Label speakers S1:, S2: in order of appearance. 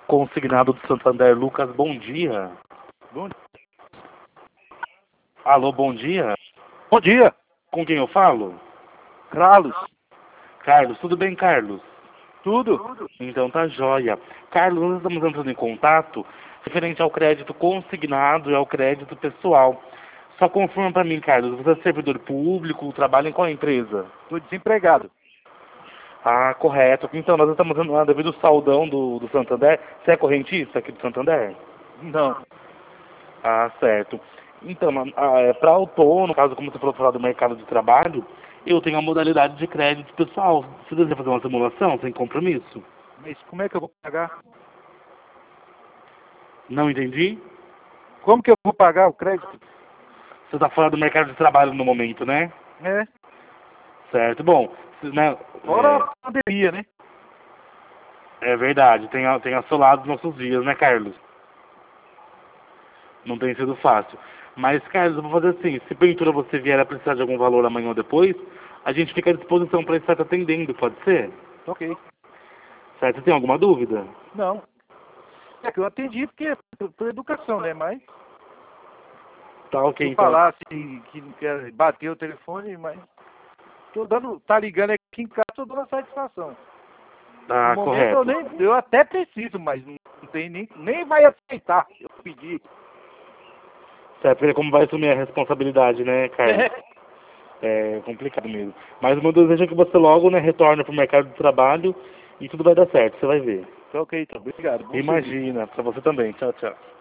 S1: Consignado do Santander, Lucas, bom dia.
S2: Bom,
S1: Alô, bom dia.
S2: bom dia,
S1: Com quem eu falo?
S2: Carlos.
S1: Carlos, tudo bem, Carlos?
S2: Tudo?
S1: Então tá jóia. Carlos, nós estamos entrando em contato referente ao crédito consignado e ao crédito pessoal. Só confirma para mim, Carlos, você é servidor público, trabalha em qual empresa?
S2: Estou desempregado.
S1: Ah, correto. Então, nós estamos lá devido ao saldão do Santander. Você é correntista aqui do Santander?
S2: Não.
S1: Ah, certo. Então, para autônomo, caso como você falou falar do mercado de trabalho, eu tenho a modalidade de crédito pessoal. Você deseja fazer uma simulação sem compromisso?
S2: Mas como é que eu vou pagar?
S1: Não entendi?
S2: Como que eu vou pagar o crédito?
S1: Você está fora do mercado de trabalho no momento, né?
S2: É,
S1: Certo. Bom, né,
S2: fora a pandemia, né?
S1: é verdade, tem assolado os nossos dias, né, Carlos? Não tem sido fácil. Mas, Carlos, eu vou fazer assim, se porventura você vier a precisar de algum valor amanhã ou depois, a gente fica à disposição para estar te atendendo, pode ser?
S2: Ok.
S1: Certo? Você tem alguma dúvida?
S2: Não. É que eu atendi porque é por educação, né? Mas
S1: Tá ok,
S2: se eu
S1: então.
S2: falasse que não quer bater o telefone, mas tá ligando aqui em casa, tô dando a satisfação. No
S1: Tá
S2: momento
S1: correto.
S2: eu até preciso, mas não tem nem vai aceitar. Eu pedi.
S1: Certo, porque como vai assumir a responsabilidade, né, Carlos? É complicado mesmo. Mas o meu desejo é que você logo, né, retorne para o mercado de trabalho e tudo vai dar certo, você vai ver.
S2: Ok, então, obrigado. Bom serviço.
S1: Imagina, para você também. Tchau, tchau.